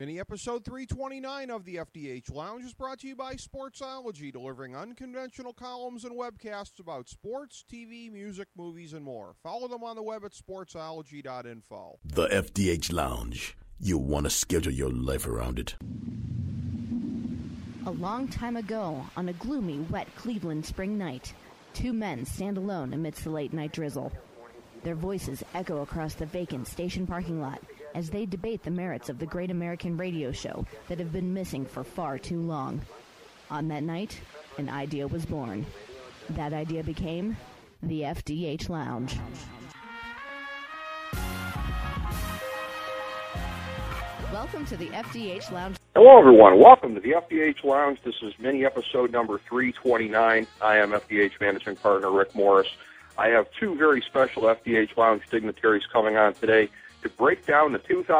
Mini episode 329 of the FDH Lounge is brought to you by Sportsology, delivering unconventional columns and webcasts about sports, TV, music, movies, and more. Follow them on the web at sportsology.info. The FDH Lounge. You'll want to schedule your life around it. A long time ago, on a gloomy, wet Cleveland spring night, two men stand alone amidst the late-night drizzle. Their voices echo across the vacant station parking lot as they debate the merits of the great American radio show that have been missing for far too long. On that night, an idea was born. That idea became the FDH Lounge. Welcome to the FDH Lounge. Hello, everyone. Welcome to the FDH Lounge. This is mini episode number 329. I am FDH managing partner Rick Morris. I have two very special FDH Lounge dignitaries coming on today to break down the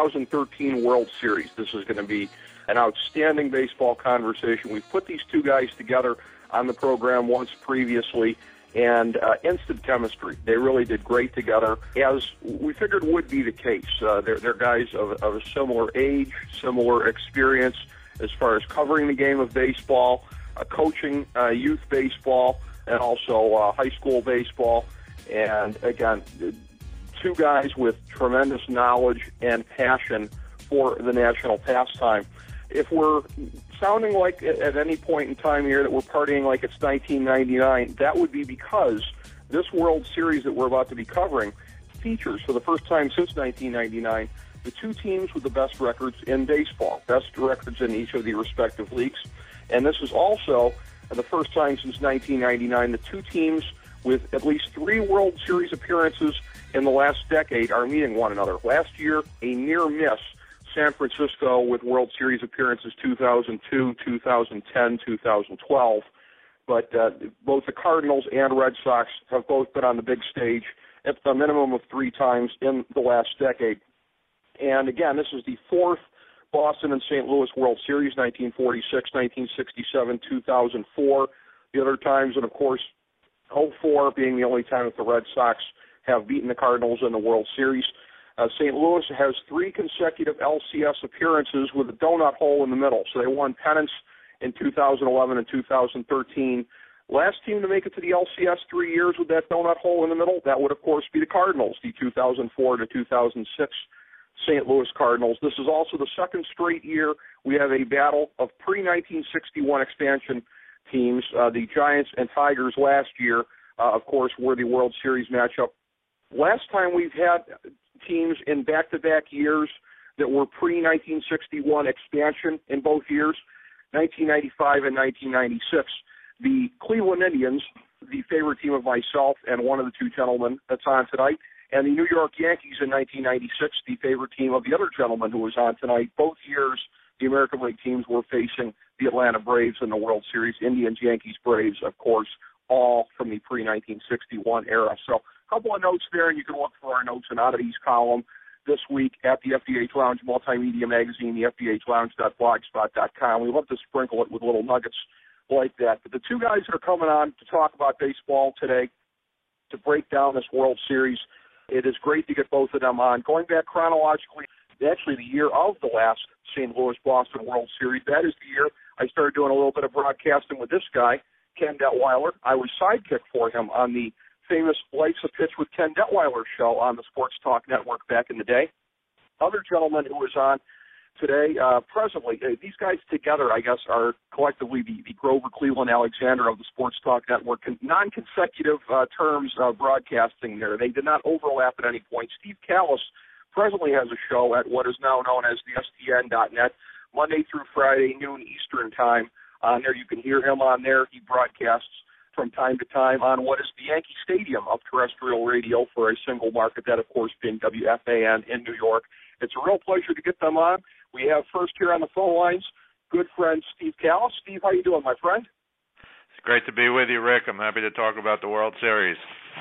2013 World Series. This is going to be an outstanding baseball conversation. We've put these two guys together on the program once previously, and instant chemistry. They really did great together, as we figured would be the case. They're guys of a similar age, similar experience as far as covering the game of baseball, coaching youth baseball, and also high school baseball. And again, two guys with tremendous knowledge and passion for the national pastime. If we're sounding like at any point in time here that we're partying like it's 1999, that would be because this World Series that we're about to be covering features, for the first time since 1999, the two teams with the best records in baseball, best records in each of the respective leagues. And this is also the first time since 1999 the two teams with at least three World Series appearances in the last decade are meeting one another. Last year, a near miss, San Francisco with World Series appearances 2002, 2010, 2012. But both the Cardinals and Red Sox have both been on the big stage at a minimum of three times in the last decade. And again, this is the fourth Boston and St. Louis World Series, 1946, 1967, 2004. The other times, and of course, 2004 being the only time that the Red Sox have beaten the Cardinals in the World Series. St. Louis has three consecutive LCS appearances with a donut hole in the middle. So they won pennants in 2011 and 2013. Last team to make it to the LCS 3 years with that donut hole in the middle, that would, of course, be the Cardinals, the 2004 to 2006 St. Louis Cardinals. This is also the second straight year we have a battle of pre-1961 expansion teams. The Giants and Tigers last year, of course, were the World Series matchup. Last time we've had teams in back-to-back years that were pre-1961 expansion in both years, 1995 and 1996. The Cleveland Indians, the favorite team of myself and one of the two gentlemen that's on tonight, and the New York Yankees in 1996, the favorite team of the other gentleman who was on tonight. Both years, the American League teams were facing the Atlanta Braves in the World Series. Indians, Yankees, Braves, of course, all from the pre-1961 era. So a couple of notes there, and you can look for our notes and oddities column this week at the FDH Lounge Multimedia Magazine, the FDHLounge.blogspot.com. We love to sprinkle it with little nuggets like that. But the two guys that are coming on to talk about baseball today, to break down this World Series, it is great to get both of them on. Going back chronologically, actually the year of the last St. Louis-Boston World Series, that is the year I started doing a little bit of broadcasting with this guy, Ken Detweiler. I was sidekick for him on the famous Life's a Pitch with Ken Detweiler show on the Sports Talk Network back in the day. Other gentleman who was on today, presently, these guys together, I guess, are collectively the Grover Cleveland Alexander of the Sports Talk Network. Non-consecutive terms of broadcasting there. They did not overlap at any point. Steve Callis presently has a show at what is now known as the STN.net, Monday through Friday, noon Eastern time. On there, you can hear him on there. He broadcasts from time to time on what is the Yankee Stadium of terrestrial radio for a single market, that, of course, being WFAN in New York. It's a real pleasure to get them on. We have first here on the phone lines, good friend Steve Callis. Steve, how you doing, my friend? It's great to be with you, Rick. I'm happy to talk about the World Series.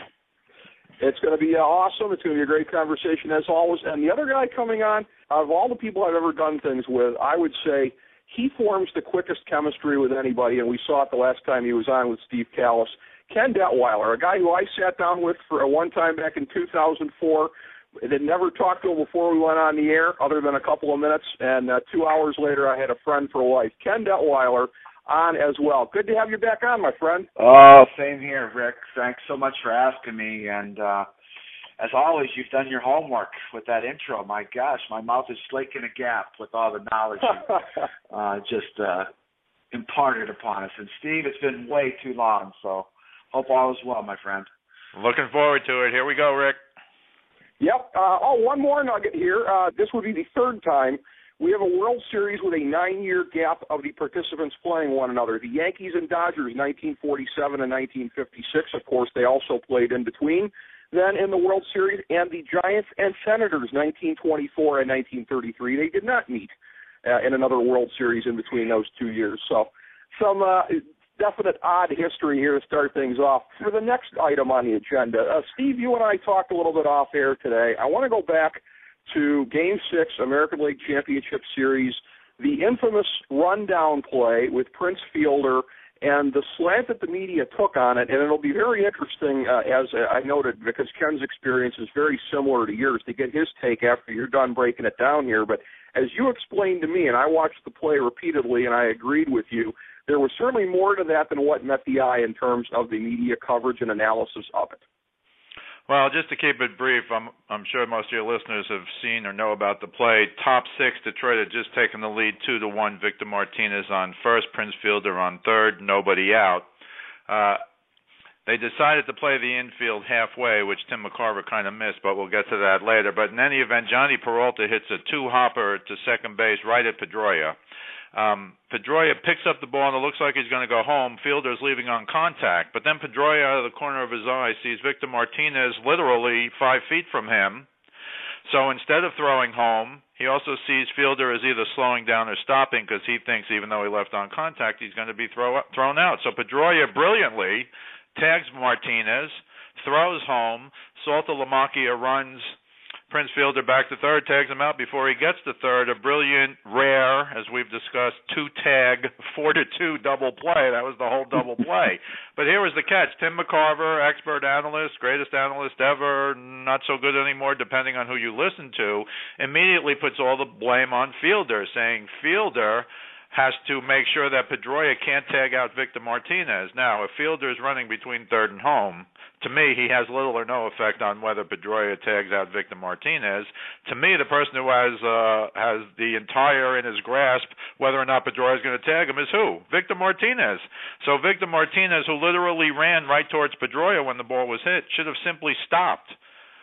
It's going to be awesome. It's going to be a great conversation, as always. And the other guy coming on, out of all the people I've ever done things with, I would say he forms the quickest chemistry with anybody, and we saw it the last time he was on with Steve Callis. Ken Detweiler, a guy who I sat down with for one time back in 2004 Had never talked to him before we went on the air, other than a couple of minutes, and 2 hours later I had a friend for life. Ken Detweiler on as well. Good to have you back on, my friend. Oh, same here, Rick. Thanks so much for asking me, and as always, you've done your homework with that intro. My gosh, my mouth is slaking a gap with all the knowledge you just imparted upon us. And Steve, it's been way too long, so hope all is well, my friend. Looking forward to it. Here we go, Rick. Yep. One more nugget here. This would be the third time we have a World Series with a 9-year gap of the participants playing one another. The Yankees and Dodgers, 1947 and 1956. Of course, they also played in between then in the World Series. And the Giants and Senators, 1924 and 1933. They did not meet in another World Series in between those 2 years. So some definite odd history here to start things off. For the next item on the agenda, Steve, you and I talked a little bit off air today. I want to go back to Game 6, American League Championship Series, the infamous rundown play with Prince Fielder and the slant that the media took on it, and it'll be very interesting, as I noted, because Ken's experience is very similar to yours, to get his take after you're done breaking it down here. But as you explained to me, and I watched the play repeatedly, and I agreed with you, there was certainly more to that than what met the eye in terms of the media coverage and analysis of it. Well, just to keep it brief, I'm sure most of your listeners have seen or know about the play. Top six, Detroit had just taken the lead 2-1. Victor Martinez on first, Prince Fielder on third, nobody out. They decided to play the infield halfway, which Tim McCarver kind of missed, but we'll get to that later. But in any event, Johnny Peralta hits a two-hopper to second base right at Pedroia. Pedroia picks up the ball, and it looks like he's going to go home. Fielder's leaving on contact. But then Pedroia, out of the corner of his eye, sees Victor Martinez literally 5 feet from him. So instead of throwing home, he also sees Fielder as either slowing down or stopping because he thinks even though he left on contact, he's going to be thrown out. So Pedroia brilliantly tags Martinez, throws home. Saltalamacchia runs Prince Fielder back to third, tags him out before he gets to third. A brilliant, rare, as we've discussed, two-tag, 4-2 double play. That was the whole double play. But here was the catch. Tim McCarver, expert analyst, greatest analyst ever, not so good anymore depending on who you listen to, immediately puts all the blame on Fielder, saying Fielder has to make sure that Pedroia can't tag out Victor Martinez. Now, if Fielder is running between third and home, to me, he has little or no effect on whether Pedroia tags out Victor Martinez. To me, the person who has the entire in his grasp whether or not Pedroia is going to tag him is who? Victor Martinez. So Victor Martinez, who literally ran right towards Pedroia when the ball was hit, should have simply stopped.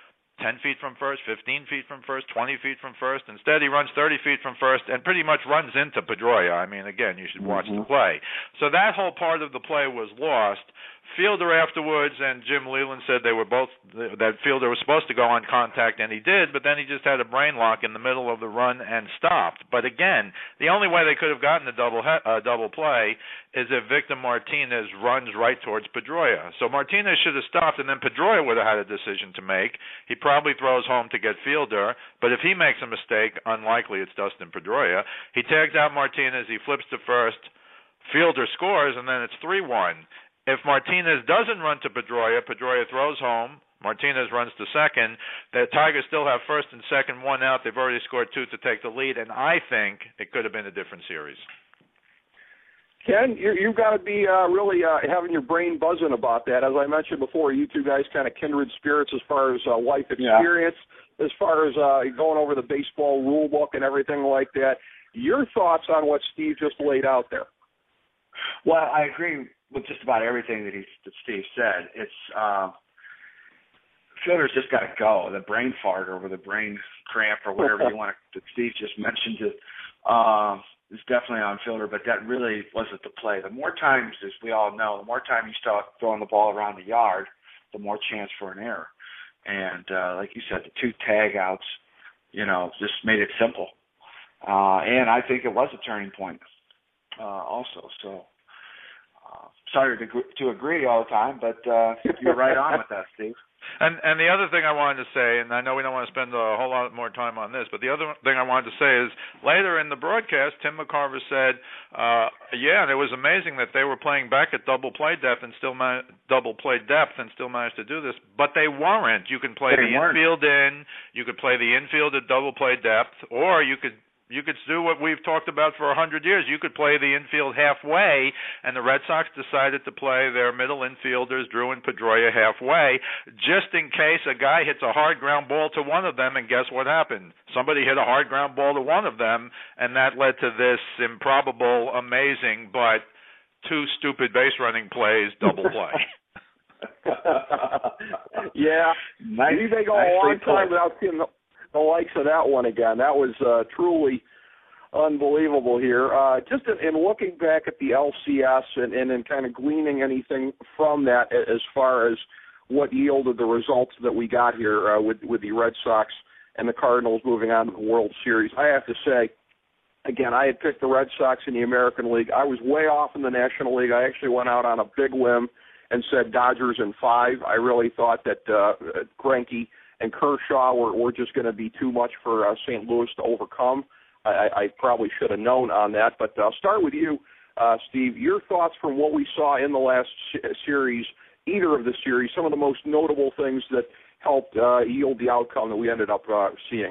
10 feet from first, 15 feet from first, 20 feet from first. Instead, he runs 30 feet from first and pretty much runs into Pedroia. I mean, again, you should watch the play. So that whole part of the play was lost. Fielder afterwards and Jim Leland said that Fielder was supposed to go on contact, and he did, but then he just had a brain lock in the middle of the run and stopped. But again, the only way they could have gotten a double play is if Victor Martinez runs right towards Pedroia. So Martinez should have stopped, and then Pedroia would have had a decision to make. He probably throws home to get Fielder, but if he makes a mistake, unlikely it's Dustin Pedroia, he tags out Martinez, he flips to first, Fielder scores, and then it's 3-1. If Martinez doesn't run to Pedroia, Pedroia throws home, Martinez runs to second, the Tigers still have first and second, one out. They've already scored two to take the lead, and I think it could have been a different series. Ken, you've got to be really having your brain buzzing about that. As I mentioned before, you two guys kind of kindred spirits as far as life experience, as far as going over the baseball rule book and everything like that. Your thoughts on what Steve just laid out there? Well, I agree with just about everything that Steve said. It's Fielder's just got to go. The brain fart or the brain cramp or whatever you want to, that Steve just mentioned it, is definitely on Fielder, but that really wasn't the play. The more times, as we all know, the more time you start throwing the ball around the yard, the more chance for an error. And like you said, the two tag outs, just made it simple. And I think it was a turning point also. So sorry to agree all the time, but you're right on with that, Steve. And the other thing I wanted to say, and I know we don't want to spend a whole lot more time on this, but the other thing I wanted to say is later in the broadcast, Tim McCarver said, and it was amazing that they were playing back at double play depth and still managed to do this, but they weren't. You can play infield in, you could play the infield at double play depth, or you could do what we've talked about for 100 years. You could play the infield halfway, and the Red Sox decided to play their middle infielders, Drew and Pedroia, halfway, just in case a guy hits a hard ground ball to one of them, and guess what happened? Somebody hit a hard ground ball to one of them, and that led to this improbable, amazing, but two stupid base running plays, double play. Yeah, we may go a long time without seeing the likes of that one again. That was truly unbelievable here. Just in looking back at the LCS and in kind of gleaning anything from that as far as what yielded the results that we got here with the Red Sox and the Cardinals moving on to the World Series, I have to say, again, I had picked the Red Sox in the American League. I was way off in the National League. I actually went out on a big limb and said Dodgers in 5. I really thought that Greinke and Kershaw were just going to be too much for St. Louis to overcome. I probably should have known on that. But I'll start with you, Steve. Your thoughts from what we saw in the last series, either of the series, some of the most notable things that helped yield the outcome that we ended up seeing.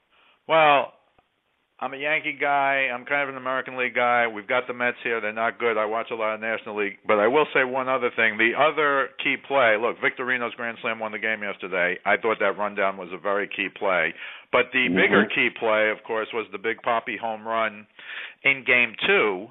Well, I'm a Yankee guy. I'm kind of an American League guy. We've got the Mets here. They're not good. I watch a lot of National League. But I will say one other thing. The other key play, look, Victorino's grand slam won the game yesterday. I thought that rundown was a very key play. But the bigger key play, of course, was the Big Papi home run in Game 2.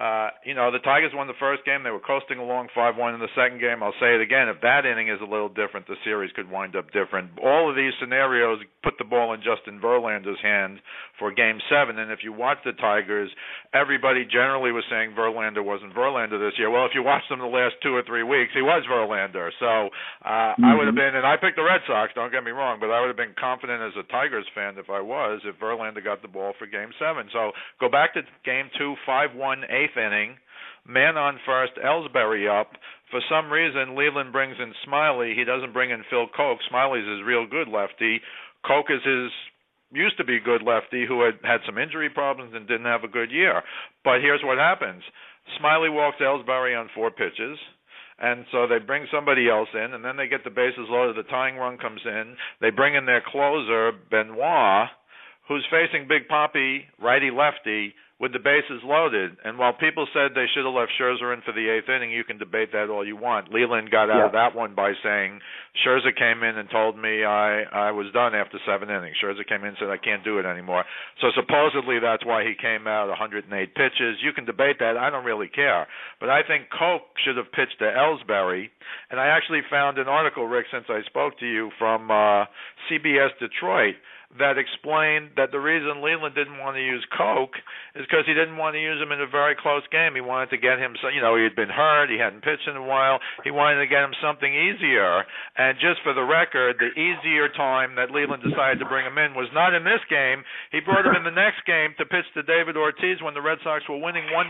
The Tigers won the first game. They were coasting along 5-1 in the second game. I'll say it again. If that inning is a little different, the series could wind up different. All of these scenarios put the ball in Justin Verlander's hand for Game 7. And if you watch the Tigers, everybody generally was saying Verlander wasn't Verlander this year. Well, if you watched them the last 2 or 3 weeks, he was Verlander. So I would have been, and I picked the Red Sox, don't get me wrong, but I would have been confident as a Tigers fan if Verlander got the ball for Game 7. So go back to Game 2, 5-1, 8th inning, man on first, Ellsbury up. For some reason, Leland brings in Smiley. He doesn't bring in Phil Koch. Smiley's his real good lefty. Koch is his used to be good lefty who had some injury problems and didn't have a good year. But here's what happens. Smiley walks Ellsbury on 4 pitches. And so they bring somebody else in, and then they get the bases loaded. The tying run comes in. They bring in their closer, Benoit, who's facing Big Papi, righty-lefty, with the bases loaded. And while people said they should have left Scherzer in for the 8th inning, you can debate that all you want. Leland got out of that one by saying, Scherzer came in and told me I was done after 7 innings. Scherzer came in and said, I can't do it anymore. So supposedly that's why he came out 108 pitches. You can debate that. I don't really care. But I think Koch should have pitched to Ellsbury. And I actually found an article, Rick, since I spoke to you, from CBS Detroit, that explained that the reason Leland didn't want to use Koch is because he didn't want to use him in a very close game. He wanted to get him, he had been hurt, he hadn't pitched in a while. He wanted to get him something easier. And just for the record, the easier time that Leland decided to bring him in was not in this game. He brought him in the next game to pitch to David Ortiz when the Red Sox were winning 1-0.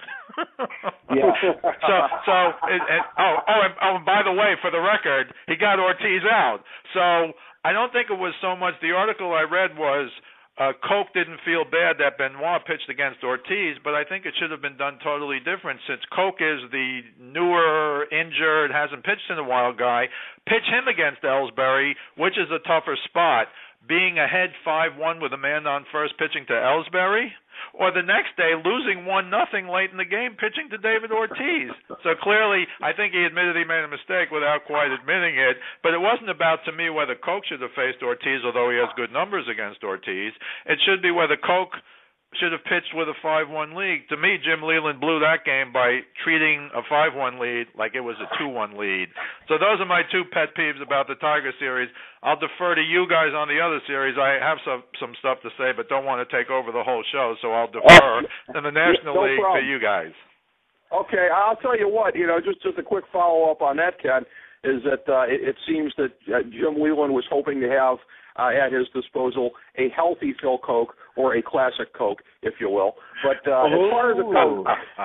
And by the way, for the record, he got Ortiz out. So I don't think it was so much, the article I read was Koch didn't feel bad that Benoit pitched against Ortiz, but I think it should have been done totally different since Koch is the newer, injured, hasn't pitched in a while guy. Pitch him against Ellsbury, which is a tougher spot, being ahead 5-1 with a man on first pitching to Ellsbury, or the next day losing 1-0 late in the game pitching to David Ortiz. So clearly, I think he admitted he made a mistake without quite admitting it, but it wasn't about, to me, whether Koch should have faced Ortiz, although he has good numbers against Ortiz. It should be whether Koch should have pitched with a 5-1 lead. To me, Jim Leland blew that game by treating a 5-1 lead like it was a 2-1 lead. So those are my 2 pet peeves about the Tiger series. I'll defer to you guys on the other series. I have some stuff to say, but don't want to take over the whole show, so I'll defer to the National League to you guys. Okay, I'll tell you what, just a quick follow-up on that, Ken, is that it seems that Jim Leland was hoping to have at his disposal a healthy Phil Koch or a classic Coke, if you will. But as far as it goes,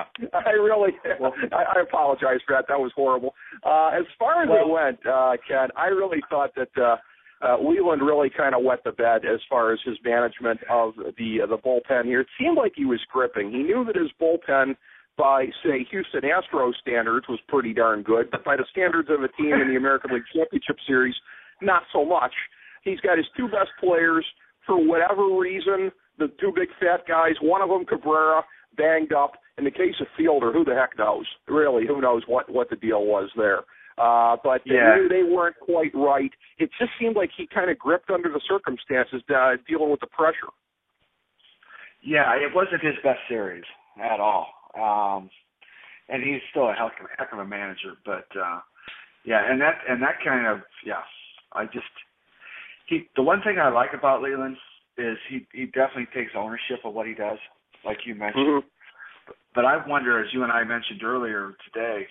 I apologize for that. That was horrible. As far as it went, Ken, I really thought that Leland really kind of wet the bed as far as his management of the bullpen here. It seemed like he was gripping. He knew that his bullpen, by, say, Houston Astros standards, was pretty darn good, but by the standards of a team in the American League Championship Series, not so much. He's got his two best players, for whatever reason, the two big fat guys, one of them, Cabrera, banged up. In the case of Fielder, who the heck knows? Really, who knows what the deal was there? But they knew they weren't quite right. It just seemed like he kind of gripped under the circumstances, dealing with the pressure. Yeah, it wasn't his best series at all. And he's still a heck of a manager. But, and that kind of, the one thing I like about Leland is he definitely takes ownership of what he does, like you mentioned. Mm-hmm. But I wonder, as you and I mentioned earlier today,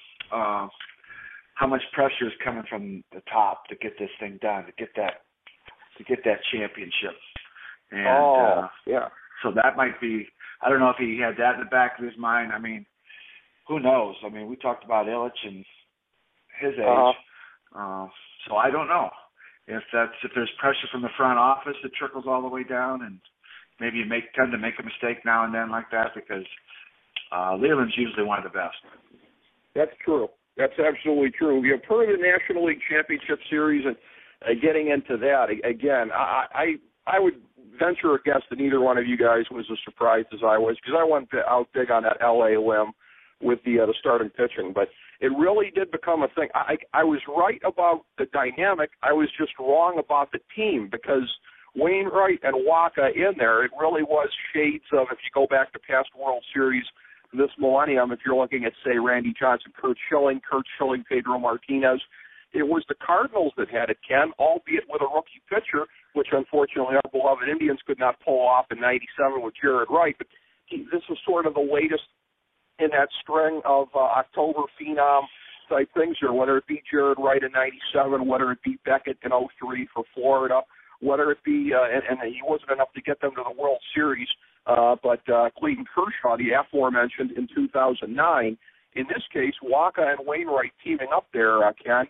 how much pressure is coming from the top to get this thing done, to get that championship. And, so that might be, I don't know if he had that in the back of his mind. I mean, who knows? I mean, we talked about Ilitch and his age. So I don't know if there's pressure from the front office that trickles all the way down, and maybe you tend to make a mistake now and then like that, because Leland's usually one of the best. That's true. That's absolutely true. You've heard of the National League Championship Series, and getting into that, again, I would venture a guess that neither one of you guys was as surprised as I was, because I went out big on that L.A. limb with the starting pitching. But it really did become a thing. I was right about the dynamic. I was just wrong about the team, because Wainwright and Wacha in there, it really was shades of, if you go back to past World Series this millennium, if you're looking at, say, Randy Johnson, Curt Schilling, Pedro Martinez, it was the Cardinals that had it, Ken, albeit with a rookie pitcher, which unfortunately our beloved Indians could not pull off in '97 with Jared Wright. But this was sort of the latest in that string of October phenom type things here, whether it be Jared Wright in '97, whether it be Beckett in '03 for Florida, whether it be, and he wasn't enough to get them to the World Series, but Clayton Kershaw, the aforementioned, in 2009. In this case, Wacha and Wainwright teaming up there, Ken,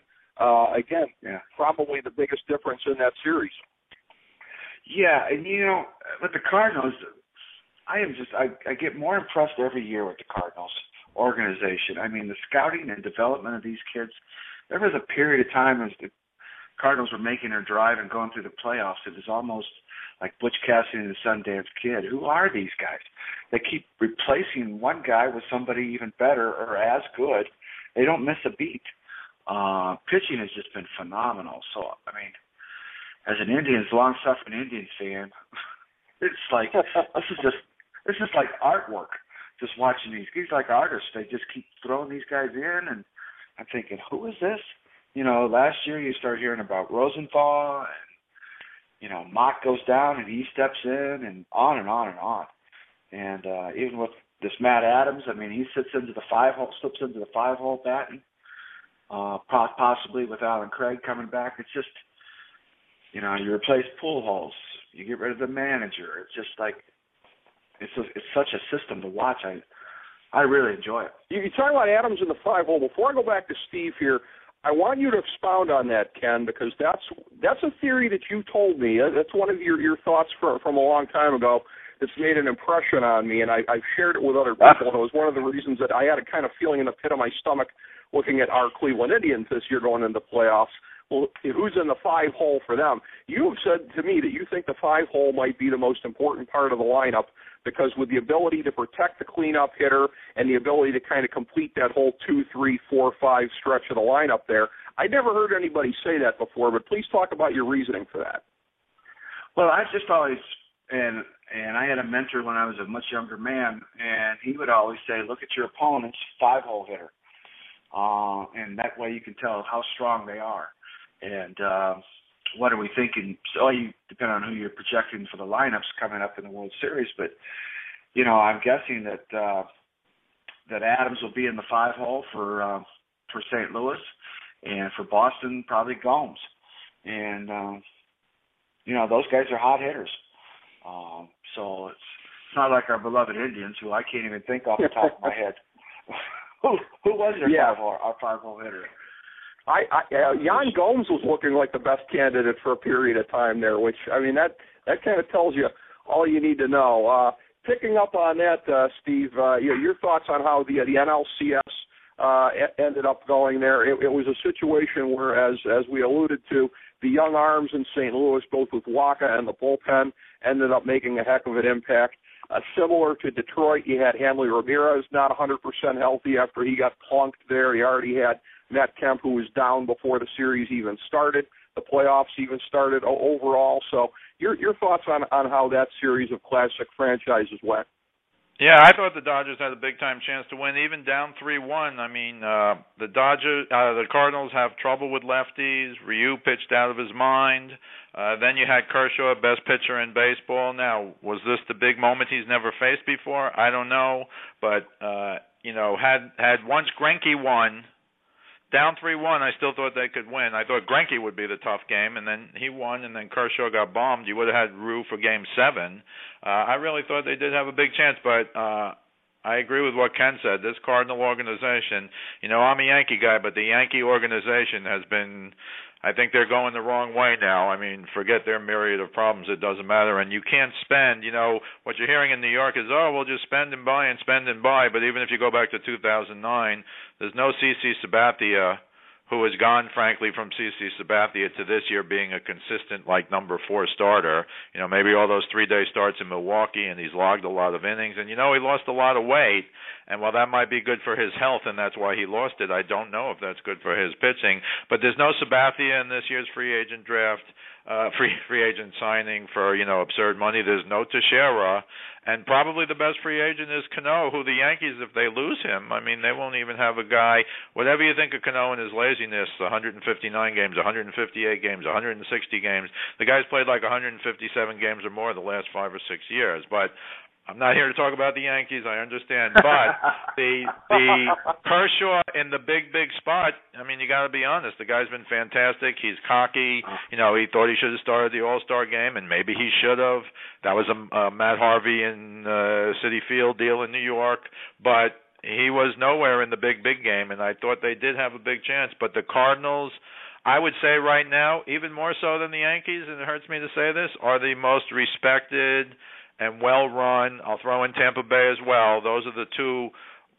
probably the biggest difference in that series. Yeah, and with the Cardinals, I get more impressed every year with the Cardinals organization. I mean, the scouting and development of these kids. There was a period of time as the Cardinals were making their drive and going through the playoffs, it was almost like Butch Cassidy and the Sundance Kid. Who are these guys? They keep replacing one guy with somebody even better or as good. They don't miss a beat. Pitching has just been phenomenal. So, I mean, as an long-suffering Indians fan, it's like this is like artwork. Just watching these like artists, they just keep throwing these guys in, and I'm thinking, who is this? Last year you start hearing about Rosenthal, and Mock goes down and he steps in, and on and on and on. And even with this Matt Adams, I mean, he slips into the five-hole batting, possibly with Alan Craig coming back. It's just, you replace Pujols, you get rid of the manager. It's just like it's such a system to watch. I really enjoy it. You talk about Adams in the 5-hole. Before I go back to Steve here, I want you to expound on that, Ken, because that's a theory that you told me. That's one of your thoughts from a long time ago that's made an impression on me, and I've shared it with other people. And it was one of the reasons that I had a kind of feeling in the pit of my stomach looking at our Cleveland Indians this year going into the playoffs. Well, who's in the 5-hole for them? You have said to me that you think the 5-hole might be the most important part of the lineup, because with the ability to protect the cleanup hitter and the ability to kind of complete that whole 2, 3, 4, 5 stretch of the lineup there. I never heard anybody say that before, but please talk about your reasoning for that. Well, I just always, and I had a mentor when I was a much younger man, and he would always say, look at your opponent's 5-hole hitter. And that way you can tell how strong they are. And what are we thinking? So you depend on who you're projecting for the lineups coming up in the World Series. But, I'm guessing that Adams will be in the 5-hole for St. Louis, and for Boston, probably Gomes. And, those guys are hot hitters. So it's not like our beloved Indians, who I can't even think off the top of my head. Who was their our 5-hole hitter? Jan Gomes was looking like the best candidate for a period of time there, which, I mean, that kind of tells you all you need to know. Picking up on that, Steve, your thoughts on how the NLCS ended up going there. It was a situation where, as we alluded to, the young arms in St. Louis, both with Wacha and the bullpen, ended up making a heck of an impact. Similar to Detroit, you had Hanley Ramirez not 100% healthy after he got plunked there. You already had Matt Kemp, who was down before the series even started. The playoffs even started overall. So your thoughts on how that series of classic franchises went? Yeah, I thought the Dodgers had a big-time chance to win, even down 3-1. I mean, the Cardinals have trouble with lefties. Ryu pitched out of his mind. Then you had Kershaw, best pitcher in baseball. Now, was this the big moment he's never faced before? I don't know. But, had once Greinke won, down 3-1, I still thought they could win. I thought Greinke would be the tough game, and then he won, and then Kershaw got bombed. You would have had Ryu for Game 7. I really thought they did have a big chance, but I agree with what Ken said. This Cardinal organization, I'm a Yankee guy, but the Yankee organization has been, I think they're going the wrong way now. I mean, forget their myriad of problems. It doesn't matter. And you can't spend, what you're hearing in New York is, we'll just spend and buy and spend and buy. But even if you go back to 2009, there's no CC Sabathia, who has gone, frankly, from CC Sabathia to this year being a consistent, number 4 starter. Maybe all those 3-day starts in Milwaukee, and he's logged a lot of innings. And, he lost a lot of weight. And while that might be good for his health, and that's why he lost it, I don't know if that's good for his pitching. But there's no Sabathia in this year's free agent draft, free agent signing for, absurd money. There's no Teixeira. And probably the best free agent is Cano, who the Yankees, if they lose him, I mean, they won't even have a guy. Whatever you think of Cano and his laziness, 159 games, 158 games, 160 games, the guy's played 157 games or more the last 5 or 6 years. But I'm not here to talk about the Yankees, I understand. But the Kershaw in the big spot, I mean, you got to be honest. The guy's been fantastic. He's cocky. He thought he should have started the All-Star game, and maybe he should have. That was a Matt Harvey in Citi Field deal in New York. But he was nowhere in the big game, and I thought they did have a big chance. But the Cardinals, I would say right now, even more so than the Yankees, and it hurts me to say this, are the most respected and well-run. I'll throw in Tampa Bay as well. Those are the two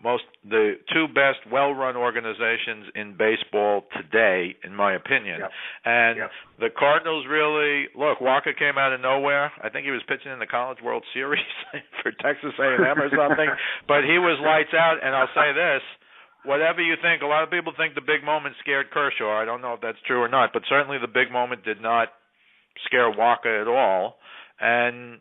best well-run organizations in baseball today, in my opinion. Yep. And the Cardinals really, look, Wacha came out of nowhere. I think he was pitching in the College World Series for Texas A&M or something. But he was lights out, and I'll say this. Whatever you think, a lot of people think the big moment scared Kershaw. I don't know if that's true or not, but certainly the big moment did not scare Wacha at all. And,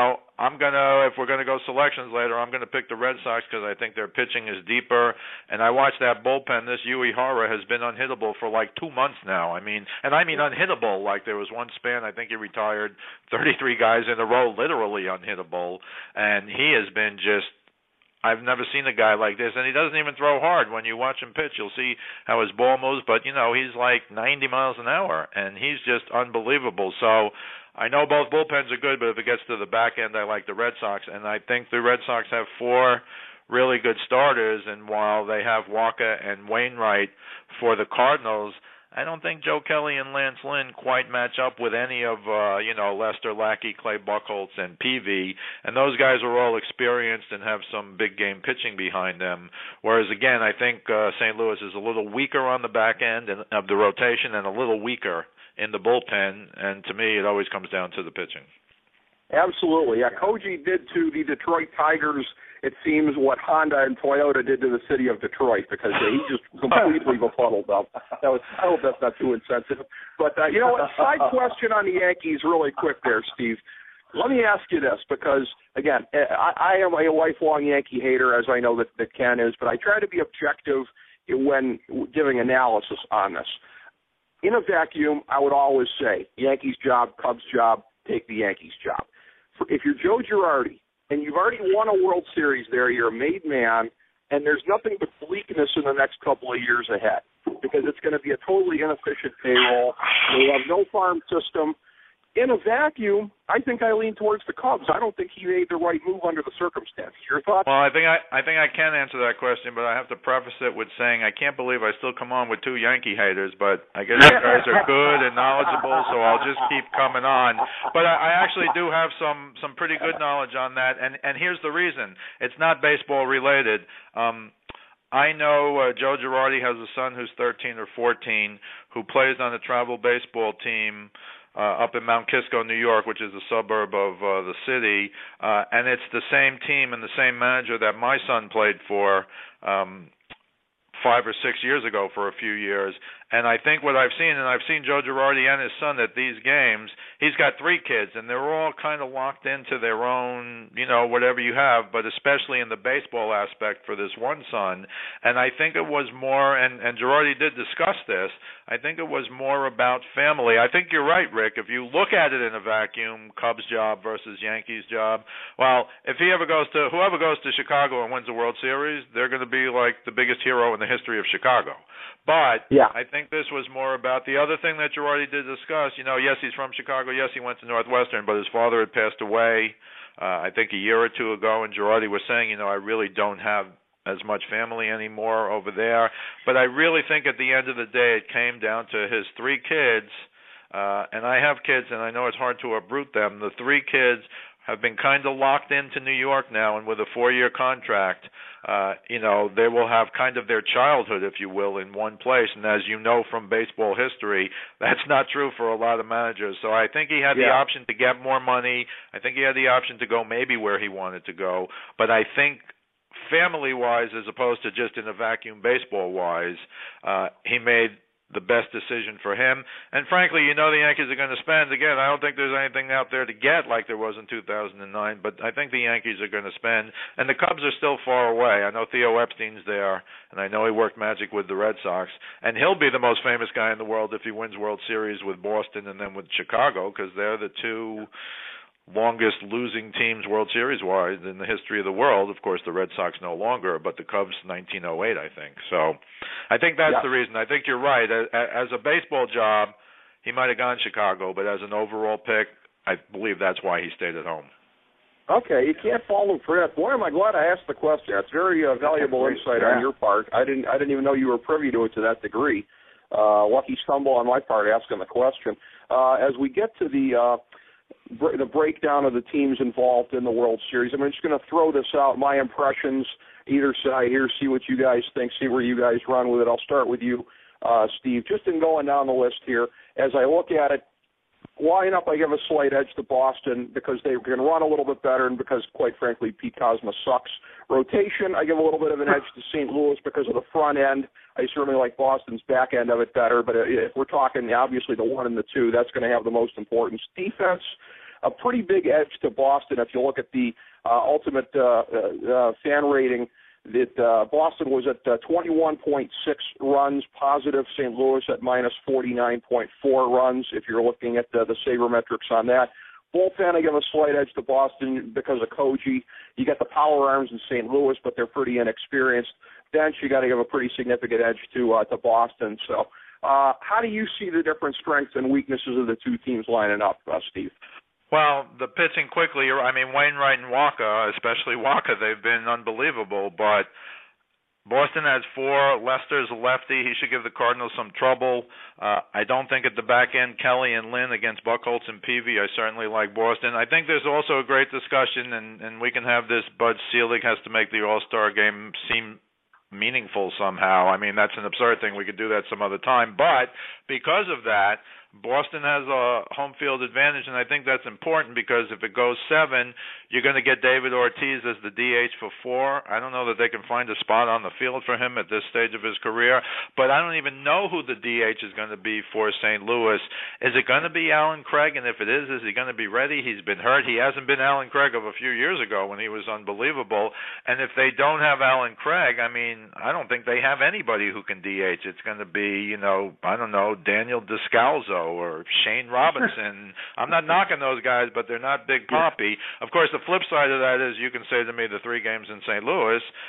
if we're going to go selections later, I'm going to pick the Red Sox because I think their pitching is deeper. And I watched that bullpen. This Uehara has been unhittable for 2 months now. I mean unhittable. There was one span, I think he retired 33 guys in a row, literally unhittable. And he has been I've never seen a guy like this, and he doesn't even throw hard. When you watch him pitch, you'll see how his ball moves, but, he's 90 miles an hour, and he's just unbelievable. So I know both bullpens are good, but if it gets to the back end, I like the Red Sox, and I think the Red Sox have 4 really good starters, and while they have Wacha and Wainwright for the Cardinals, I don't think Joe Kelly and Lance Lynn quite match up with any of, Lester Lackey, Clay Buchholz, and Peavy. And those guys are all experienced and have some big game pitching behind them. Whereas, again, I think St. Louis is a little weaker on the back end of the rotation and a little weaker in the bullpen. And to me, it always comes down to the pitching. Absolutely. Yeah, Koji did to the Detroit Tigers, it seems, what Honda and Toyota did to the city of Detroit, because he just completely befuddled them. I hope that's not too insensitive. But, side question on the Yankees really quick there, Steve. Let me ask you this, because, again, I am a lifelong Yankee hater, as I know that Ken is, but I try to be objective when giving analysis on this. In a vacuum, I would always say, Yankees job, Cubs job, take the Yankees job. If you're Joe Girardi, and you've already won a World Series there, you're a made man, and there's nothing but bleakness in the next couple of years ahead because it's going to be a totally inefficient payroll. We have no farm system. in a vacuum, I think I lean towards the Cubs. I don't think he made the right move under the circumstances. Your thoughts? Well, I think I can answer that question, but I have to preface it with saying I can't believe I still come on with two Yankee haters, but I guess you guys are good and knowledgeable, so I'll just keep coming on. But I actually do have some pretty good knowledge on that, and here's the reason. It's not baseball related. I know Joe Girardi has a son who's 13 or 14 who plays on a travel baseball team up in Mount Kisco, New York, which is a suburb of the city, and it's the same team and the same manager that my son played for 5 or 6 years ago for a few years. And I think what I've seen, and I've seen Joe Girardi and his son at these games, he's got 3 kids, and they're all kind of locked into their own, whatever you have, but especially in the baseball aspect for this one son. And I think it was more, and Girardi did discuss this, I think it was more about family. I think you're right, Rick. If you look at it in a vacuum, Cubs job versus Yankees job, well, if whoever goes to Chicago and wins the World Series, they're going to be like the biggest hero in the history of Chicago. But yeah. I think this was more about the other thing that Girardi did discuss. Yes, he's from Chicago. Yes, he went to Northwestern, but his father had passed away, I think a year or two ago, and Girardi was saying, I really don't have as much family anymore over there. But I really think at the end of the day it came down to his 3 kids, and I have kids, and I know it's hard to uproot them. The 3 kids have been kind of locked into New York now, and with a 4-year contract, they will have kind of their childhood, if you will, in one place. And as you know from baseball history, that's not true for a lot of managers. So I think he had the option to get more money. I think he had the option to go maybe where he wanted to go. But I think family-wise, as opposed to just in a vacuum baseball-wise, he made the best decision for him. And frankly, the Yankees are going to spend. Again, I don't think there's anything out there to get like there was in 2009, but I think the Yankees are going to spend. And the Cubs are still far away. I know Theo Epstein's there, and I know he worked magic with the Red Sox. And he'll be the most famous guy in the world if he wins World Series with Boston and then with Chicago, because they're the 2 longest losing teams World Series-wise in the history of the world. Of course, the Red Sox no longer, but the Cubs 1908, I think. So I think that's the reason. I think you're right. As a baseball job, he might have gone Chicago, but as an overall pick, I believe that's why he stayed at home. Okay, you can't follow for that. Boy, am I glad I asked the question. That's very valuable insight on your part. I didn't even know you were privy to it to that degree. Lucky stumble on my part asking the question. As we get to the breakdown of the teams involved in the World Series, I'm just going to throw this out, my impressions, either side here, see what you guys think, see where you guys run with it. I'll start with you, Steve. Just in going down the list here, as I look at it, lineup, I give a slight edge to Boston because they can run a little bit better and because, quite frankly, Pete Kozma sucks. Rotation, I give a little bit of an edge to St. Louis because of the front end. I certainly like Boston's back end of it better, but if we're talking, obviously, the 1 and the 2, that's going to have the most importance. Defense, a pretty big edge to Boston. If you look at the ultimate fan rating, that Boston was at 21.6 runs positive, St. Louis at minus 49.4 runs, if you're looking at the sabermetrics on that. Bullpen, I give a slight edge to Boston because of Koji. You got the power arms in St. Louis, but they're pretty inexperienced. Bench, you got to give a pretty significant edge to Boston. So how do you see the different strengths and weaknesses of the 2 teams lining up, Steve? Well, the pitching quickly, Wainwright and Walker, especially Walker, they've been unbelievable, but Boston has 4. Lester's a lefty. He should give the Cardinals some trouble. I don't think at the back end, Kelly and Lynn against Buchholz and Peavy, I certainly like Boston. I think there's also a great discussion, and we can have this, Bud Selig has to make the All-Star game seem meaningful somehow. That's an absurd thing. We could do that some other time. But because of that, Boston has a home field advantage, and I think that's important because if it goes 7, you're going to get David Ortiz as the DH for 4. I don't know that they can find a spot on the field for him at this stage of his career, but I don't even know who the DH is going to be for St. Louis. Is it going to be Alan Craig? And if it is he going to be ready? He's been hurt. He hasn't been Alan Craig of a few years ago when he was unbelievable. And if they don't have Alan Craig, I don't think they have anybody who can DH. It's going to be, Daniel Descalzo or Shane Robinson. I'm not knocking those guys, but they're not Big Papi. Of course, the flip side of that is you can say to me the 3 games in St. Louis,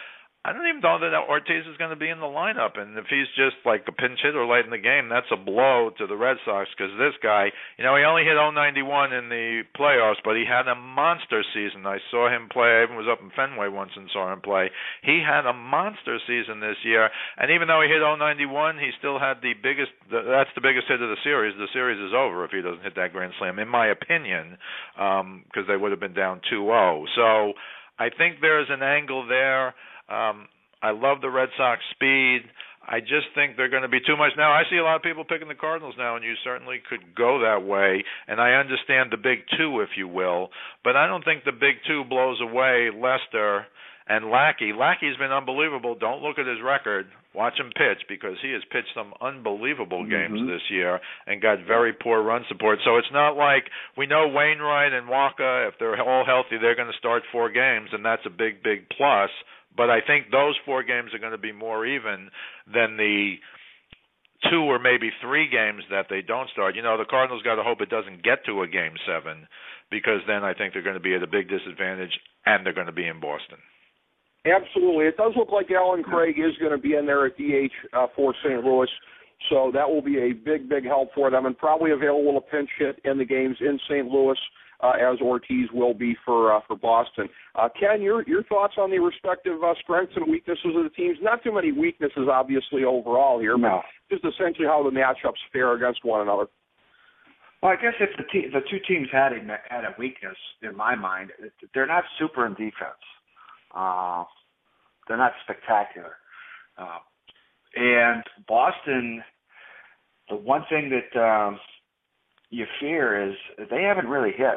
I don't even know that Ortiz is going to be in the lineup. And if he's just like a pinch hitter late in the game, that's a blow to the Red Sox because this guy, he only hit .091 in the playoffs, but he had a monster season. I saw him play. I even was up in Fenway once and saw him play. He had a monster season this year. And even though he hit .091, he still had that's the biggest hit of the series. The series is over if he doesn't hit that grand slam, in my opinion, because they would have been down 2-0. So I think there's an angle there. I love the Red Sox speed. I just think they're going to be too much. Now, I see a lot of people picking the Cardinals now, and you certainly could go that way. And I understand the big two, if you will. But I don't think the big two blows away Lester and Lackey. Lackey's been unbelievable. Don't look at his record. Watch him pitch because he has pitched some unbelievable games this year and got very poor run support. So it's not like we know Wainwright and Waka, if they're all healthy, they're going to start 4 games, and that's a big, big plus. But I think those 4 games are going to be more even than the 2 or maybe 3 games that they don't start. The Cardinals got to hope it doesn't get to a Game 7 because then I think they're going to be at a big disadvantage and they're going to be in Boston. Absolutely. It does look like Alan Craig is going to be in there at DH for St. Louis, so that will be a big, big help for them and probably available to pinch hit in the games in St. Louis as Ortiz will be for Boston. Ken, your thoughts on the respective strengths and weaknesses of the teams? Not too many weaknesses, obviously, overall here, but just essentially how the matchups fare against one another. Well, I guess if the two teams had a weakness, in my mind, they're not super in defense. They're not spectacular. And Boston, the one thing that you fear is they haven't really hit.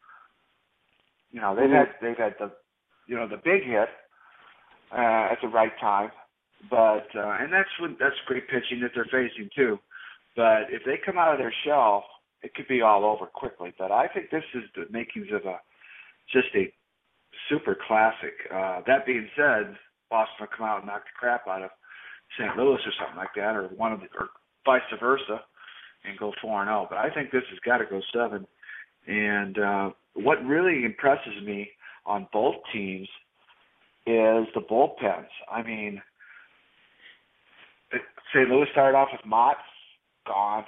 They've had the big hit at the right time, but and that's great pitching that they're facing too. But if they come out of their shell, it could be all over quickly. But I think this is the makings of just a super classic. That being said, Boston will come out and knock the crap out of St. Louis or something like that, or vice versa, and go 4-0. But I think this has got to go 7. And what really impresses me on both teams is the bullpens. I mean, St. Louis started off with Mott, gone.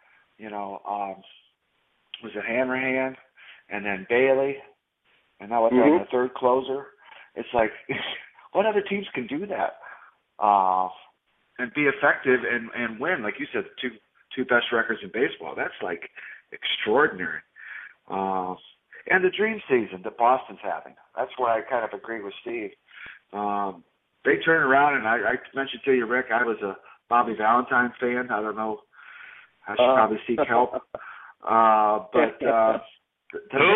Was it Hanrahan, and then Bailey, and now it's the third closer. It's like, what other teams can do that and be effective and win? Like you said, two best records in baseball. That's like extraordinary. And the dream season that Boston's having. That's where I kind of agree with Steve. They turn around, and I mentioned to you, Rick, I was a Bobby Valentine fan. I don't know. I should probably seek help. But Who?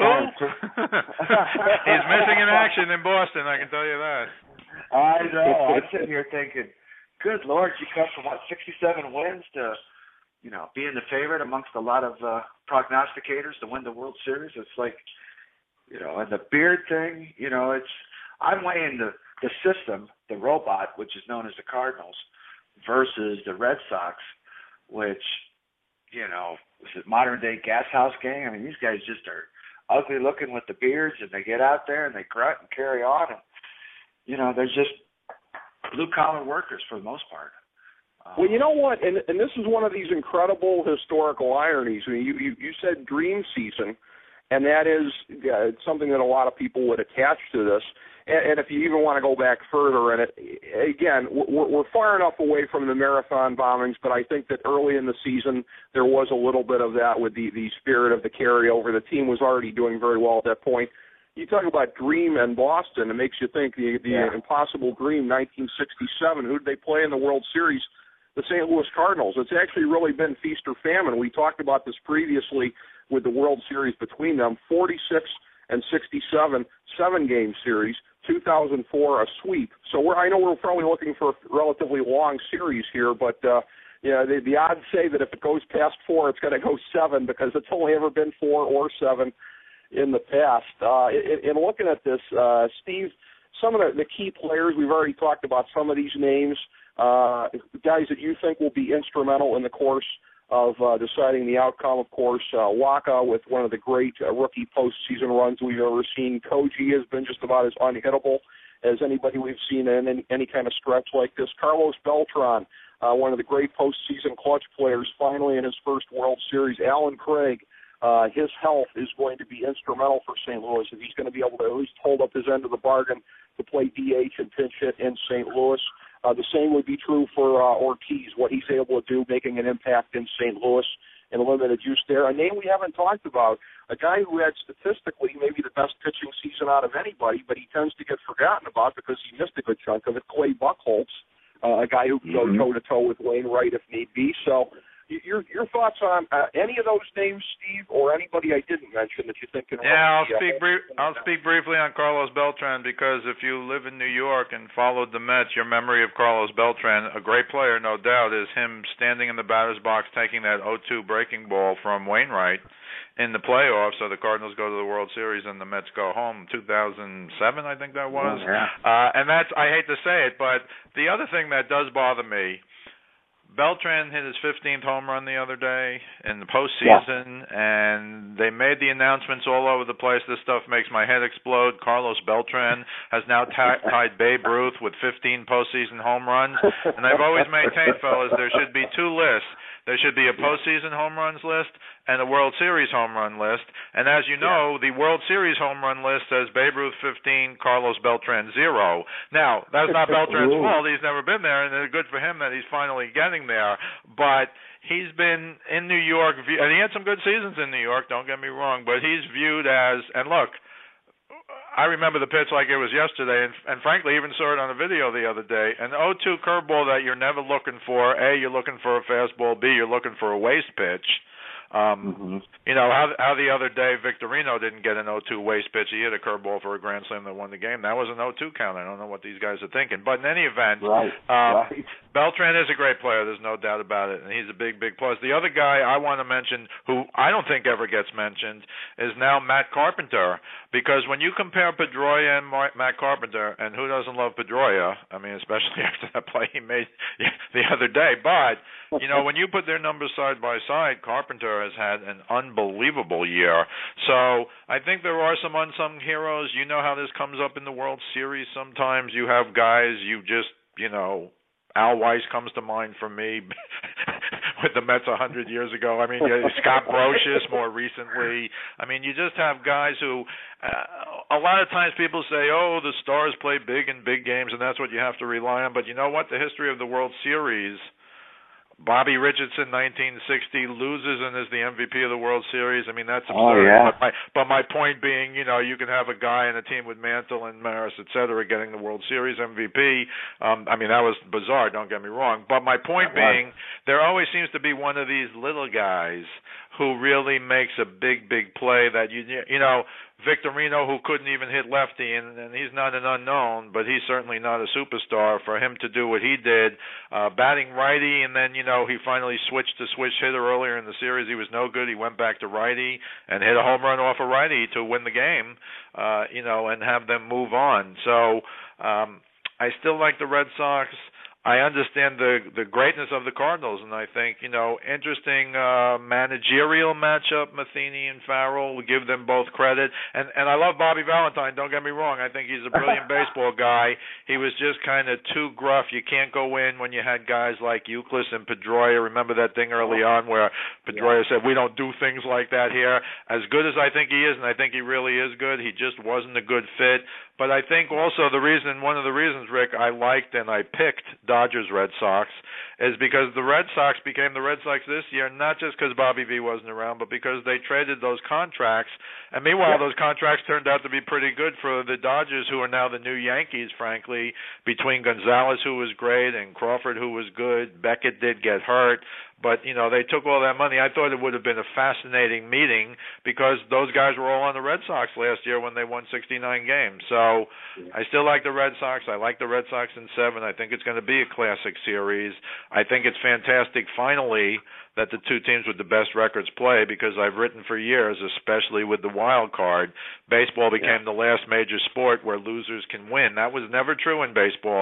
He's missing in action in Boston, I can tell you that. I know. I'm sitting here thinking, good Lord, you come from, 67 wins to, being the favorite amongst a lot of prognosticators to win the World Series. It's like, and the beard thing, I'm weighing the system, the robot, which is known as the Cardinals, versus the Red Sox, which, is it modern-day gas house gang? I mean, these guys just are ugly looking with the beards, and they get out there and they grunt and carry on, and, they're just blue-collar workers for the most part. Well, you know what, and this is one of these incredible historical ironies. I mean, you said dream season, and that is something that a lot of people would attach to this. And if you even want to go back further, and again, we're far enough away from the marathon bombings, but I think that early in the season there was a little bit of that with the spirit of the carryover. The team was already doing very well at that point. You talk about dream and Boston, it makes you think the impossible dream, 1967. Who did they play in the World Series? The St. Louis Cardinals. It's actually really been feast or famine. We talked about this previously with the World Series between them. 46 and 67, 7-game series. 2004, a sweep. So I know we're probably looking for a relatively long series here, but the odds say that if it goes past 4, it's going to go 7 because it's only ever been 4 or 7 in the past. In looking at this, Steve, some of the key players, we've already talked about some of these names, guys that you think will be instrumental in the course of deciding the outcome. Of course, Waka with one of the great rookie postseason runs we've ever seen. Koji has been just about as unhittable as anybody we've seen in any kind of stretch like this. Carlos Beltran, one of the great postseason clutch players, finally in his first World Series. Alan Craig, his health is going to be instrumental for St. Louis if he's going to be able to at least hold up his end of the bargain to play DH and pinch hit in St. Louis. The same would be true for Ortiz, what he's able to do, making an impact in St. Louis in limited use there. A name we haven't talked about, a guy who had statistically maybe the best pitching season out of anybody, but he tends to get forgotten about because he missed a good chunk of it, Clay Buchholz, a guy who can go toe-to-toe with Wainwright if need be. So your thoughts on any of those names, Steve, or anybody I didn't mention that you think can... Yeah, I'll speak briefly on Carlos Beltran, because if you live in New York and followed the Mets, your memory of Carlos Beltran, a great player, no doubt, is him standing in the batter's box taking that 0-2 breaking ball from Wainwright in the playoffs, so the Cardinals go to the World Series and the Mets go home. 2007, I think that was. And that's, I hate to say it, but the other thing that does bother me, Beltran hit his 15th home run the other day in the postseason, and they made the announcements all over the place. This stuff makes my head explode. Carlos Beltran has now tied Babe Ruth with 15 postseason home runs, and I've always maintained, fellas, there should be two lists. There should be a postseason home runs list and a World Series home run list. And as you know, the World Series home run list says Babe Ruth 15, Carlos Beltran 0. Now, that's not Beltran's fault. He's never been there, and it's good for him that he's finally getting there. But he's been in New York, and he had some good seasons in New York, don't get me wrong, but he's viewed as, and look, I remember the pitch like it was yesterday, and frankly, even saw it on a video the other day. An 0-2 curveball that you're never looking for. A, you're looking for a fastball. B, you're looking for a waste pitch. You know, how the other day Victorino didn't get an 0-2 waste pitch. He hit a curveball for a grand slam that won the game. That was an 0-2 count. I don't know what these guys are thinking. But in any event, Beltran is a great player. There's no doubt about it, and he's a big, big plus. The other guy I want to mention, who I don't think ever gets mentioned, is now Matt Carpenter. Because when you compare Pedroia and Matt Carpenter, and who doesn't love Pedroia? I mean, especially after that play he made the other day. But, you know, when you put their numbers side by side, Carpenter has had an unbelievable year. So I think there are some unsung heroes. You know how this comes up in the World Series sometimes. You have guys you just, you know, Al Weiss comes to mind for me with the Mets 100 years ago. I mean, Scott Brocious more recently. I mean, you just have guys who a lot of times people say, oh, the stars play big in big games, and that's what you have to rely on. But you know what? The history of the World Series, Bobby Richardson, 1960, loses and is the MVP of the World Series. I mean, that's absurd. But my point being, you know, you can have a guy in a team with Mantle and Maris, et cetera, getting the World Series MVP. I mean, that was bizarre, don't get me wrong. But my point being, there always seems to be one of these little guys who really makes a big, big play that, you know, Victorino, who couldn't even hit lefty, and he's not an unknown, but he's certainly not a superstar. For him to do what he did, batting righty, and then, you know, he finally switched to switch hitter earlier in the series. He was no good. He went back to righty and hit a home run off a righty to win the game, you know, and have them move on. So I still like the Red Sox. I understand the greatness of the Cardinals, and I think, you know, interesting managerial matchup, Matheny and Farrell. We give them both credit. And I love Bobby Valentine, don't get me wrong. I think he's a brilliant baseball guy. He was just kind of too gruff. You can't go in when you had guys like Euclid and Pedroia. Remember that thing early on where Pedroia said, we don't do things like that here. As good as I think he is, and I think he really is good, he just wasn't a good fit. But I think also one of the reasons, Rick, I liked and I picked Dodgers Red Sox is because the Red Sox became the Red Sox this year, not just because Bobby V wasn't around, but because they traded those contracts. And meanwhile, those contracts turned out to be pretty good for the Dodgers, who are now the new Yankees, frankly, between Gonzalez, who was great, and Crawford, who was good. Beckett did get hurt. But, you know, they took all that money. I thought it would have been a fascinating meeting because those guys were all on the Red Sox last year when they won 69 games. So I still like the Red Sox. I like the Red Sox in 7. I think it's going to be a classic series. I think it's fantastic, finally, that the two teams with the best records play, because I've written for years, especially with the wild card, baseball became the last major sport where losers can win. That was never true in baseball.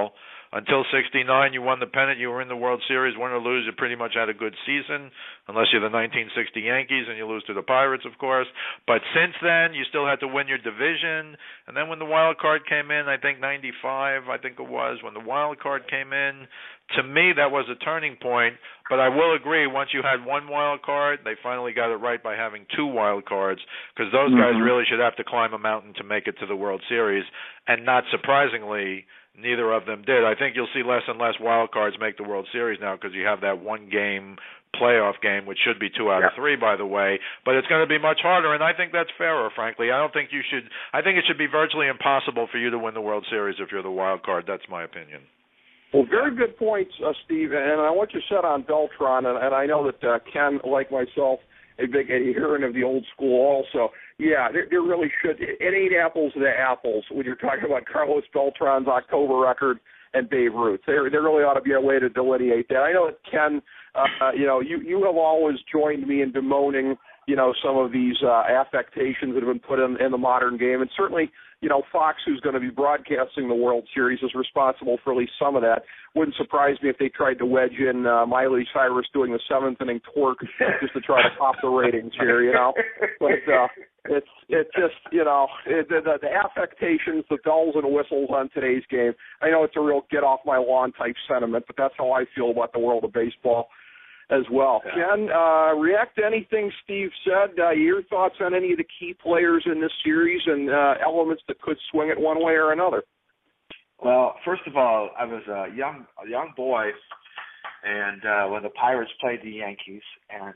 until 69, you won the pennant, you were in the World Series, win or lose, you pretty much had a good season, unless you're the 1960 Yankees and you lose to the Pirates, of course. But since then, you still had to win your division. And then when the wild card came in, I think 95, I think it was, when the wild card came in, to me, that was a turning point. But I will agree, once you had one wild card, they finally got it right by having two wild cards, because those guys really should have to climb a mountain to make it to the World Series. And not surprisingly, neither of them did. I think you'll see less and less wild cards make the World Series now, because you have that one-game playoff game, which should be 2 out of 3, by the way. But it's going to be much harder, and I think that's fairer, frankly. I think it should be virtually impossible for you to win the World Series if you're the wild card. That's my opinion. Well, very good points, Steve, and I want you said on Beltran, and I know that Ken, like myself, a big adherent of the old school also. Yeah, there really should. It ain't apples to apples when you're talking about Carlos Beltran's October record and Babe Ruth. There really ought to be a way to delineate that. I know that Ken, you have always joined me in bemoaning, some of these affectations that have been put in the modern game, and certainly, Fox, who's going to be broadcasting the World Series, is responsible for at least some of that. Wouldn't surprise me if they tried to wedge in Miley Cyrus doing the seventh inning twerk just to try to pop the ratings here, But it's just, the affectations, the bells and whistles on today's game. I know it's a real get off my lawn type sentiment, but that's how I feel about the world of baseball as well. Yeah. Ken, react to anything Steve said. Your thoughts on any of the key players in this series and elements that could swing it one way or another? Well, first of all, I was a young boy, and when the Pirates played the Yankees, and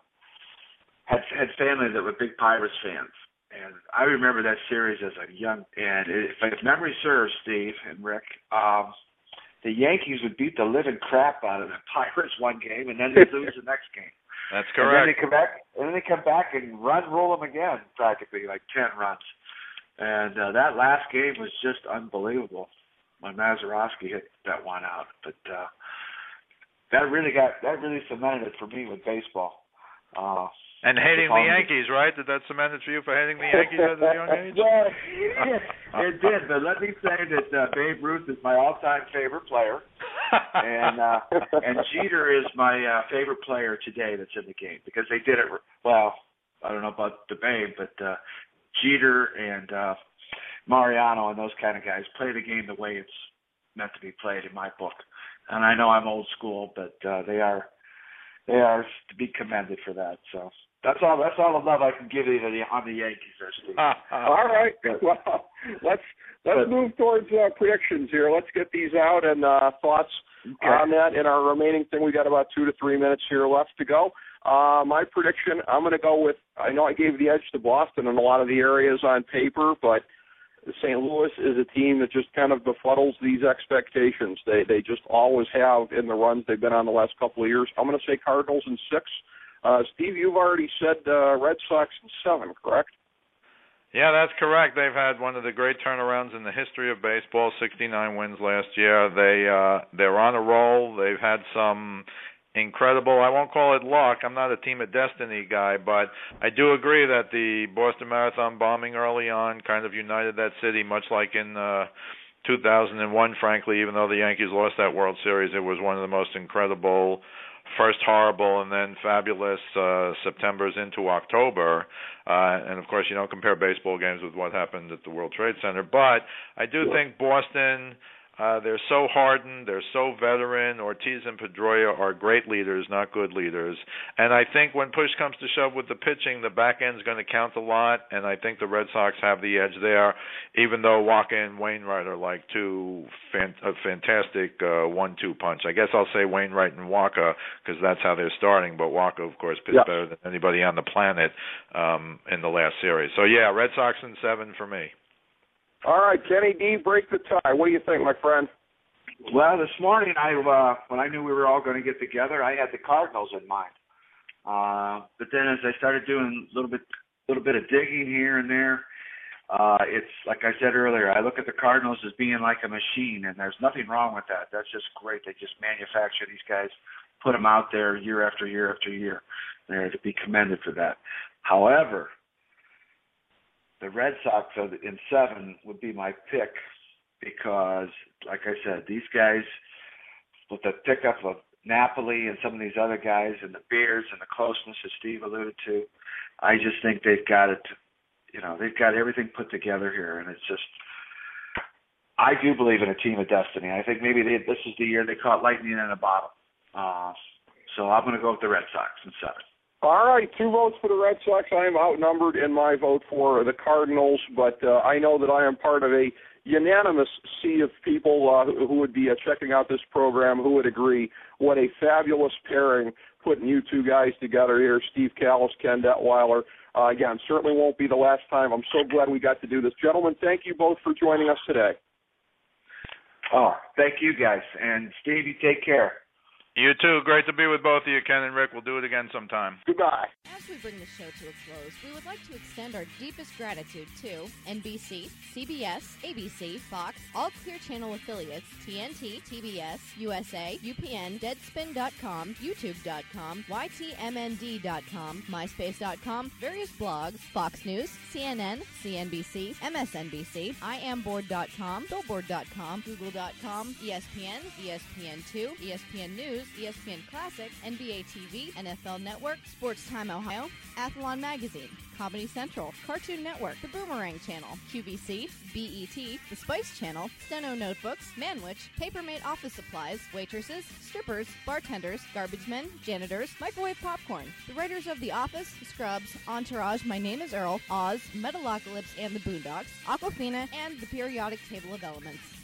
had family that were big Pirates fans. And I remember that series as a young, and if memory serves, Steve and Rick, the Yankees would beat the living crap out of the Pirates one game, and then they'd lose the next game. That's correct. And then they come back and roll them again, practically like 10 runs. And that last game was just unbelievable when Mazeroski hit that one out. But that really cemented it for me with baseball. And hating the Yankees, right? Did that cement it for you for hating the Yankees at a young age? Well, it did. But let me say that Babe Ruth is my all-time favorite player, and Jeter is my favorite player today that's in the game, because they did it well. I don't know about the Babe, but Jeter and Mariano and those kind of guys play the game the way it's meant to be played in my book. And I know I'm old school, but they are to be commended for that. So that's all the love I can give you on the Yankees there, Steve. All right. Well, let's move towards predictions here. Let's get these out and thoughts on that in our remaining thing. We got about 2 to 3 minutes here left to go. My prediction, I'm going to go with, I know I gave the edge to Boston in a lot of the areas on paper, but St. Louis is a team that just kind of befuddles these expectations. They just always have in the runs they've been on the last couple of years. I'm going to say Cardinals in 6. Steve, you've already said Red Sox in 7, correct? Yeah, that's correct. They've had one of the great turnarounds in the history of baseball, 69 wins last year. They're on a roll. They've had some incredible, I won't call it luck, I'm not a team of destiny guy, but I do agree that the Boston Marathon bombing early on kind of united that city, much like in 2001, frankly, even though the Yankees lost that World Series. It was one of the most incredible, first horrible and then fabulous Septembers into October. And, of course, you don't compare baseball games with what happened at the World Trade Center. But I do think Boston, they're so hardened, they're so veteran. Ortiz and Pedroia are great leaders, not good leaders. And I think when push comes to shove with the pitching, the back end's going to count a lot, and I think the Red Sox have the edge there, even though Waka and Wainwright are like a fantastic 1-2 punch. I guess I'll say Wainwright and Waka because that's how they're starting, but Waka, of course, pitched better than anybody on the planet in the last series. So, yeah, Red Sox in 7 for me. All right, Kenny D, break the tie. What do you think, my friend? Well, this morning, when I knew we were all going to get together, I had the Cardinals in mind. But then as I started doing a little bit of digging here and there, it's like I said earlier, I look at the Cardinals as being like a machine, and there's nothing wrong with that. That's just great. They just manufacture these guys, put them out there year after year after year. They're to be commended for that. However, the Red Sox in 7 would be my pick because, like I said, these guys, with the pickup of Napoli and some of these other guys and the beers and the closeness that Steve alluded to, I just think they've got it, they've got everything put together here. And it's just, I do believe in a team of destiny. I think maybe this is the year they caught lightning in a bottle. So I'm going to go with the Red Sox in 7. All right, 2 votes for the Red Sox. I am outnumbered in my vote for the Cardinals, but I know that I am part of a unanimous sea of people who would be checking out this program who would agree what a fabulous pairing putting you two guys together here, Steve Callis, Ken Detweiler. Again, certainly won't be the last time. I'm so glad we got to do this. Gentlemen, thank you both for joining us today. Oh, thank you guys. And Steve, you take care. You too. Great to be with both of you, Ken and Rick. We'll do it again sometime. Goodbye. As we bring the show to a close, we would like to extend our deepest gratitude to NBC, CBS, ABC, Fox, all Clear Channel affiliates, TNT, TBS, USA, UPN, Deadspin.com, YouTube.com, YTMND.com, MySpace.com, various blogs, Fox News, CNN, CNBC, MSNBC, IamBoard.com, Billboard.com, Google.com, ESPN, ESPN2, ESPN News, ESPN Classic, NBA TV, NFL Network, Sports Time Ohio, Athlon Magazine, Comedy Central, Cartoon Network, The Boomerang Channel, QVC, BET, The Spice Channel, Steno Notebooks, Manwich, Papermate Office Supplies, waitresses, strippers, bartenders, garbage men, janitors, microwave popcorn, the writers of The Office, Scrubs, Entourage, My Name is Earl, Oz, Metalocalypse and the Boondocks, Aquafina, and the periodic table of elements.